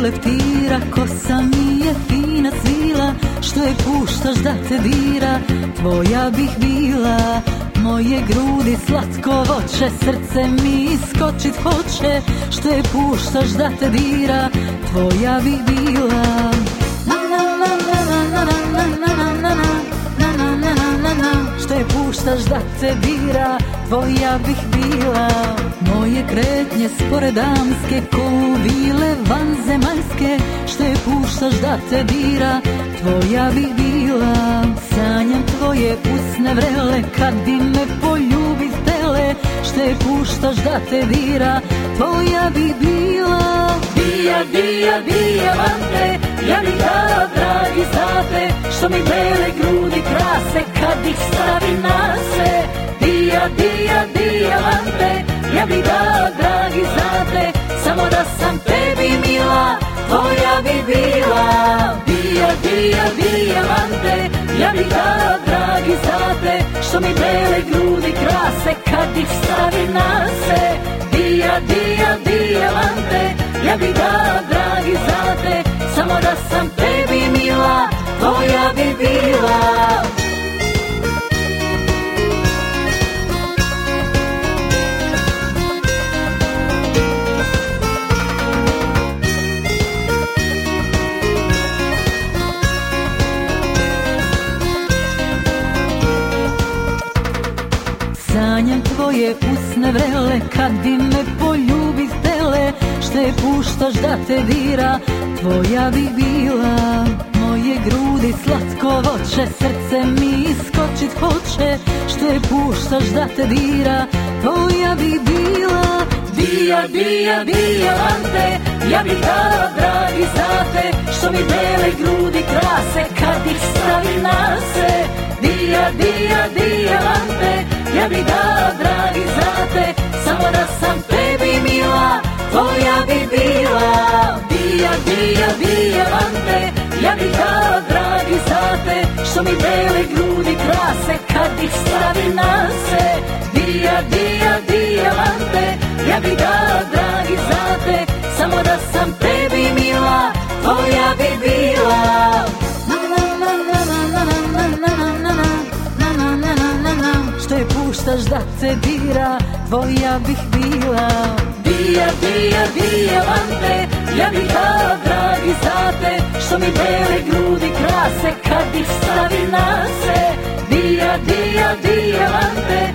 leptira, kosa mi je fina svila, što je puštaš da te dira, tvoja bih bila. Moje grudi slatko voće, srce mi iskočit hoće, što je puštaš da te dira, tvoja bih bila. Što je puštaš da te dira, tvoja bih bila. Moje kretnje spore damske, ko vile vanzemaljske, što je puštaš da te dira, tvoja bih bila. Sanjam tvoje usne vrele, kad bi me poljubit htele, što je puštaš da te dira, tvoja bih bila. Dija, dija, dijamante, ja bih dala dragi zate, što mi bele grudi krase, kad ih stavi na se. Dija, dija, dijamante, ja bih dala dragi zate, samo da sam tebi mila, tvoja bi bila. Dija, dija, dijamante, ja bih dala dragi zate, što mi bele grudi krase, kad ih stavi na se. Dija, dija, dijamante, ja bih dala dragi zate, samo da sam tebi mila, tvoja bi bila. Sanjam tvoje usne vrele, kad bi me poljubit htele, što je puštaš da te dira, tvoja bi bila. Moje grudi slatko voće, srce mi iskočit hoće, što je puštaš da te dira, tvoja bi bila. Dija, dija, dijamante, ja bih dala dragi zate, što mi bele grudi krase, kad ih stavi na se. Dija, dija, dijamante, ja bih dala dragi zate, samo da sam tebi mila, tvoja bi bila. Dija, dija, dijamante, ja bih dala dragi zate, što mi bele grudi krase, kad ih stavi na se. Dija, dija, dijamante, ja bih dala dragi zate, samo da sam tebi mila, tvoja bi bila. Što je puštaš da te dira, tvoja bih bila. Dija, dija, dijamante, ja bih dala dragi zate, što mi bele grudi krase, kad ih stavi na se. Dija, dija, dijamante,